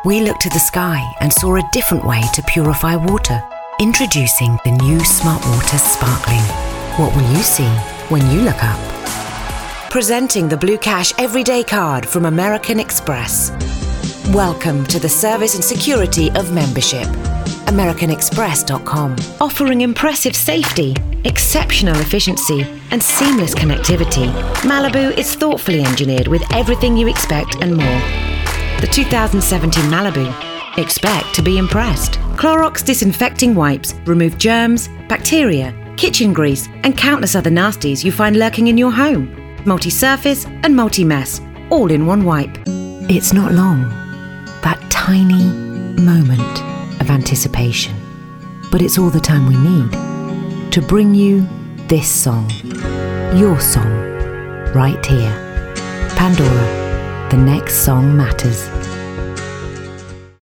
We looked to the sky and saw a different way to purify water. Introducing the new Smart Water Sparkling. What will you see when you look up? Presenting the Blue Cash Everyday Card from American Express. Welcome to the service and security of membership. AmericanExpress.com. Offering impressive safety, exceptional efficiency, and seamless connectivity, Malibu is thoughtfully engineered with everything you expect and more. The 2017 Malibu. Expect to be impressed. Clorox disinfecting wipes remove germs, bacteria, kitchen grease, and countless other nasties you find lurking in your home. Multi-surface and multi-mess, all in one wipe. It's not long, that tiny moment of anticipation. But it's all the time we need to bring you this song. Your song, right here. Pandora, the next song matters.